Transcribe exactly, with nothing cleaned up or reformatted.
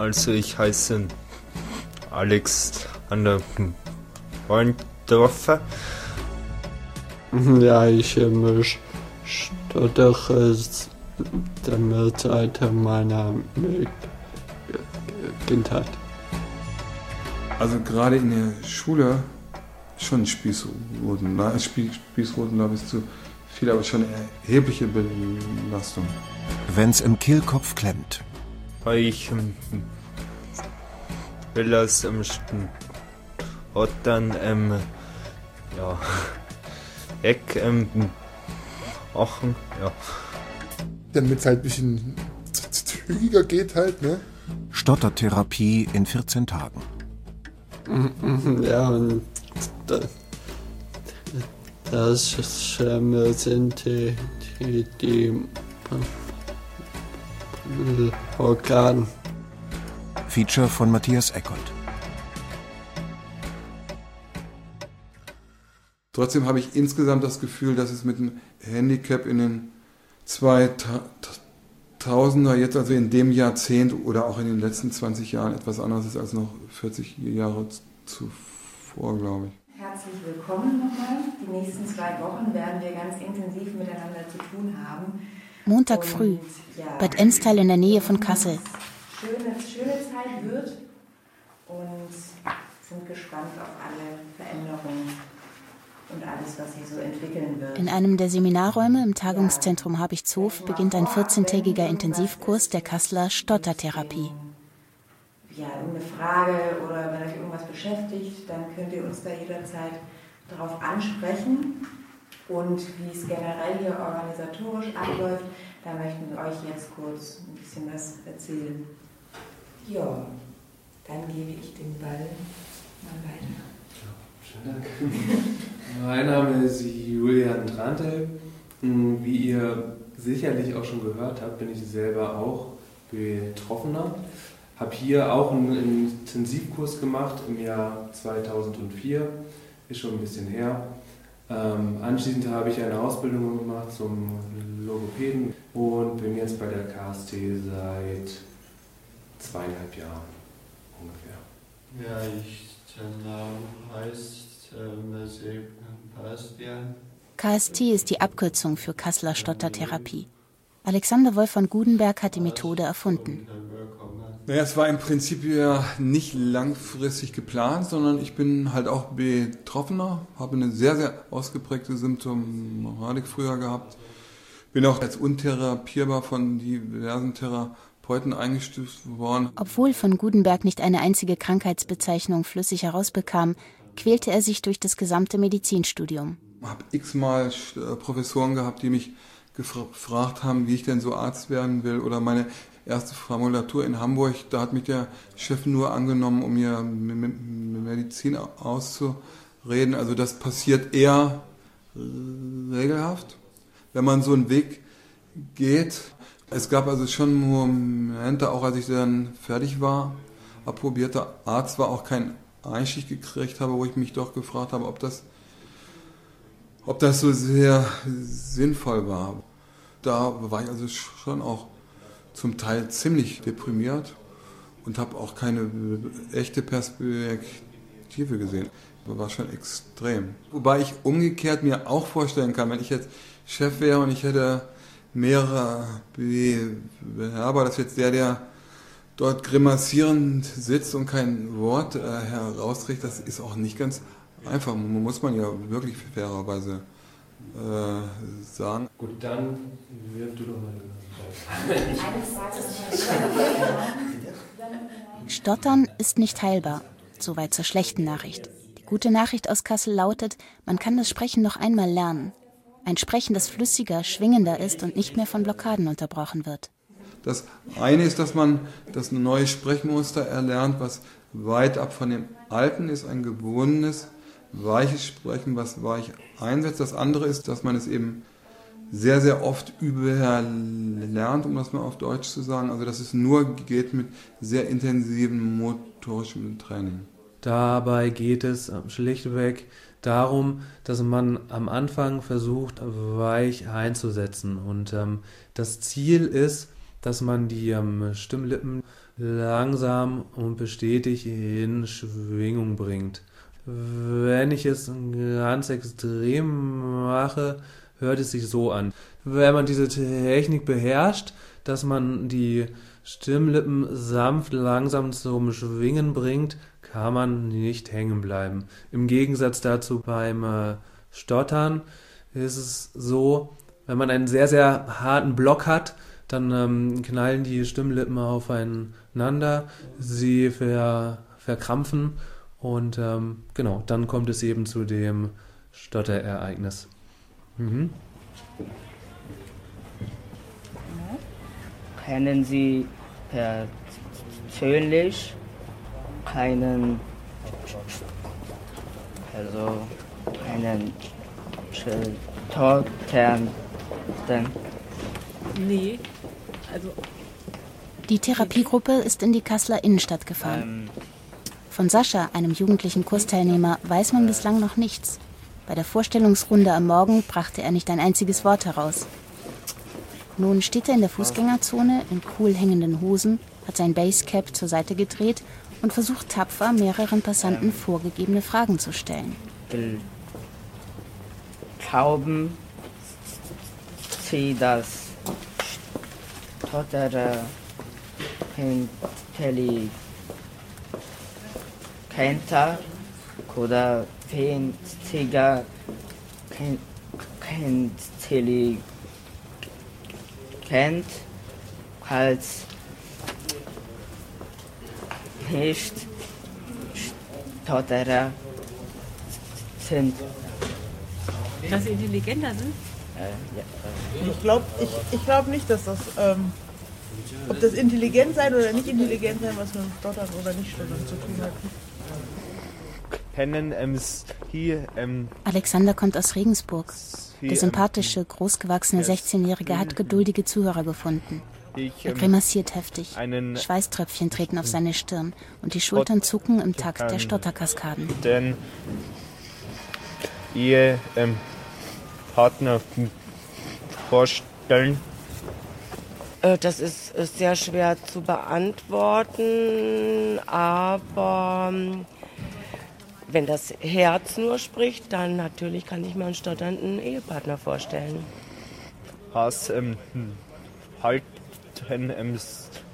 Also ich heiße Alexander Freundorfer. Ja, ich ähm, stottere damit seit meiner Kindheit. Also gerade in der Schule schon Spießruten. Na, Spießruten, glaube ich, zu viel, aber schon erhebliche Belastung. Wenn's im Kehlkopf klemmt. Weil ich ähm, will das ähm, Stottern ähm, ja, weg ähm, machen, ja. Damit es halt ein bisschen zügiger geht halt, ne? Stottertherapie in vierzehn Tagen. Ja, und das, das sind die, die, die Organe. Feature von Matthias Eckold. Trotzdem habe ich insgesamt das Gefühl, dass es mit dem Handicap in den zweitausender, jetzt also in dem Jahrzehnt oder auch in den letzten zwanzig Jahren etwas anderes ist als noch vierzig Jahre zuvor, glaube ich. Herzlich willkommen nochmal. Die nächsten zwei Wochen werden wir ganz intensiv miteinander zu tun haben. Montag Und, früh, ja, Bad Enstal in der Nähe von Kassel. Schöne, schöne Zeit wird und sind gespannt auf alle Veränderungen und alles, was sich so entwickeln wird. In einem der Seminarräume im Tagungszentrum Habichtshof beginnt ein vierzehntägiger Intensivkurs der Kasseler Stottertherapie. Ja, irgendeine Frage oder wenn euch irgendwas beschäftigt, dann könnt ihr uns da jederzeit darauf ansprechen. Und wie es generell hier organisatorisch abläuft, da möchten wir euch jetzt kurz ein bisschen was erzählen. Ja, dann gebe ich den Ball mal weiter. Ja, schönen Dank. Mein Name ist Julian Trantel. Wie ihr sicherlich auch schon gehört habt, bin ich selber auch Betroffener. Habe hier auch einen Intensivkurs gemacht im Jahr zweitausendvier, ist schon ein bisschen her. Ähm, anschließend habe ich eine Ausbildung gemacht zum Logopäden und bin jetzt bei der K S T seit zweieinhalb Jahren ungefähr. Ja, ich, der Name heißt äh, Sebastian. K S T ist die Abkürzung für Kasseler Stottertherapie. Alexander Wolf von Gudenberg hat die Methode erfunden. Naja, es war im Prinzip ja nicht langfristig geplant, sondern ich bin halt auch Betroffener, habe eine sehr, sehr ausgeprägte Symptomatik früher gehabt. Bin auch als untherapierbar von diversen Therapeuten eingestuft worden. Obwohl von Gudenberg nicht eine einzige Krankheitsbezeichnung flüssig herausbekam, quälte er sich durch das gesamte Medizinstudium. Ich habe x-mal Professoren gehabt, die mich gefragt haben, wie ich denn so Arzt werden will, oder meine erste Formulatur in Hamburg, da hat mich der Chef nur angenommen, um mir Medizin auszureden. Also das passiert eher regelhaft, wenn man so einen Weg geht. Es gab also schon Momente, auch als ich dann fertig war, approbierter Arzt war, auch keinen Einstieg gekriegt habe, wo ich mich doch gefragt habe, ob das, ob das so sehr sinnvoll war. Da war ich also schon auch zum Teil ziemlich deprimiert und habe auch keine echte Perspektive gesehen. Das war schon extrem. Wobei ich umgekehrt mir auch vorstellen kann, wenn ich jetzt Chef wäre und ich hätte mehrere Bewerber, dass jetzt der, der dort grimassierend sitzt und kein Wort äh, herauskriegt, das ist auch nicht ganz einfach. Muss man ja wirklich fairerweise äh, sagen. Gut, dann wirf du doch mal. Stottern ist nicht heilbar. Soweit zur schlechten Nachricht. Die gute Nachricht aus Kassel lautet, man kann das Sprechen noch einmal lernen. Ein Sprechen, das flüssiger, schwingender ist und nicht mehr von Blockaden unterbrochen wird. Das eine ist, dass man das neue Sprechmuster erlernt, was weit ab von dem alten ist, ein gewundenes, weiches Sprechen, was weich einsetzt. Das andere ist, dass man es eben sehr, sehr oft überlernt, um das mal auf Deutsch zu sagen. Also dass es nur geht mit sehr intensivem motorischem Training. Dabei geht es schlichtweg darum, dass man am Anfang versucht, weich einzusetzen. Und ähm, das Ziel ist, dass man die ähm, Stimmlippen langsam und bestätigt in Schwingung bringt. Wenn ich es ganz extrem mache, hört es sich so an. Wenn man diese Technik beherrscht, dass man die Stimmlippen sanft langsam zum Schwingen bringt, kann man nicht hängen bleiben. Im Gegensatz dazu beim äh, Stottern ist es so, wenn man einen sehr, sehr harten Block hat, dann ähm, knallen die Stimmlippen aufeinander, sie ver, verkrampfen und ähm, genau, dann kommt es eben zu dem Stotterereignis. Mhm. Kennen Sie persönlich einen, also einen Stotternden? Nee, also... Die Therapiegruppe ist in die Kasseler Innenstadt gefahren. Von Sascha, einem jugendlichen Kursteilnehmer, weiß man bislang noch nichts. Bei der Vorstellungsrunde am Morgen brachte er nicht ein einziges Wort heraus. Nun steht er in der Fußgängerzone in cool hängenden Hosen, hat sein Basecap zur Seite gedreht und versucht tapfer, mehreren Passanten vorgegebene Fragen zu stellen. Glauben Sie, dass Stotterer intelligenter oder weniger intelligent als nicht Stotterer sind? Dass sie intelligenter sind? Äh, ja, äh. Ich glaube ich, ich glaub nicht, dass das, ähm, ob das intelligent sein oder nicht intelligent sein, was mit dem Stottern oder nicht Stottern zu tun hat. Kennen ähm, hier, ähm, Alexander kommt aus Regensburg. Der sympathische, großgewachsene sechzehnjährige hat geduldige Zuhörer gefunden. Er grimassiert heftig. Schweißtröpfchen treten auf seine Stirn und die Schultern zucken im Takt der Stotterkaskaden. Denn Ihr ähm, Partner vorstellen? Das ist, ist sehr schwer zu beantworten, aber wenn das Herz nur spricht, dann natürlich kann ich mir einen stotternden Ehepartner vorstellen. Was ähm, halten ähm,